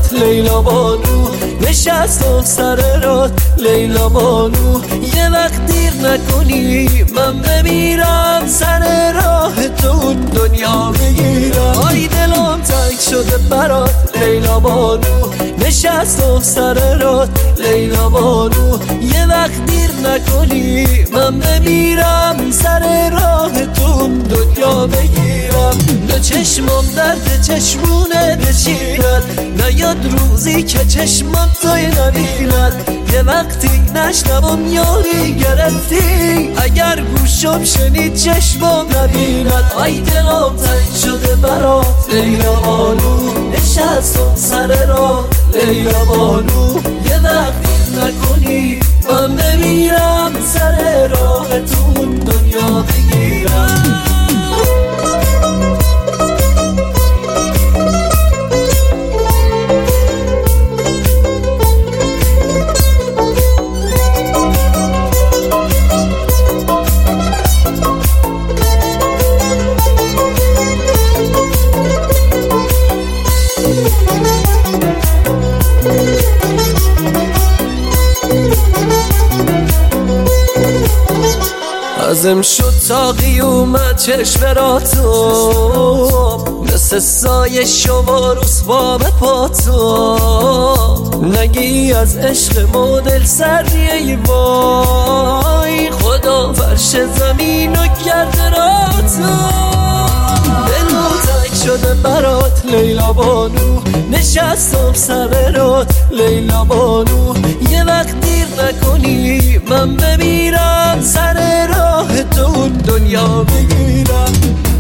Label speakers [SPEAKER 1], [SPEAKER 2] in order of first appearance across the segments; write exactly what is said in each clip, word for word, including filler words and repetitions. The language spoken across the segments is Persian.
[SPEAKER 1] برات لیلا بانو، نشستم سر رات لیلا بانو. یه وقت دیر نکنی من بمیرم، سر راه تو دنیا بگیرم. آی دلم تنگ شده برات لیلا بانو، نشستم سر رات لیلا بانو. یه وقت دیر نکنی من بمیرم، سر راه تو دنیا بگیرم. نه چشمم درد چشمونه بچیند، نیاد روزی که چشمم توی نبیند. یه وقتی نشنوم یاری گرفتی، اگر گوشم شنید چشمم نبیند. آی دلم تنگ شده برات لیلا بانو، نشستم سر راه لیلا بانو. یه وقتی نکنی من بمیرم، سر راه تو دنیا بگیرم. ازم شد تا قیومت چشم را تو، مثل سایه شما رسوا به پا تو. نگی از عشق ما دل سردی ای وای، خدا فرش زمین و کرده را تو. دلم تنگ شده برات لیلا بانو، نشستم سر رات لیلا بانو. یه وقت دیر نکنی من بمیرم، سر راه تو دنیا بگیرم.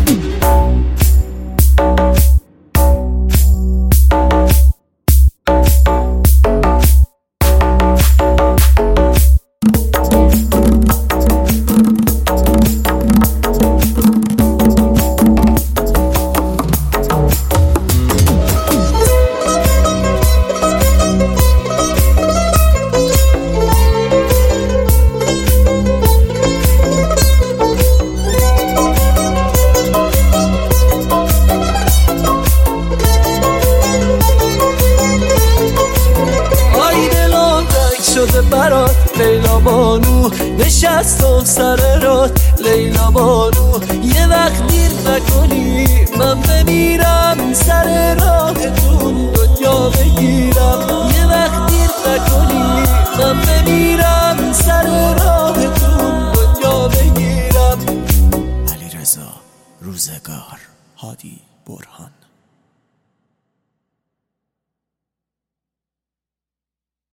[SPEAKER 1] شده برات لیلا بانو، نشستم سر رات لیلا بانو. یه وقت دیر نکنی من بمیرم، سر راه تو دنیا بگیرم. یه وقت دیر نکنی من بمیرم، سر راه تو دنیا بگیرم.
[SPEAKER 2] علیرضا روزگار، هادی برهان.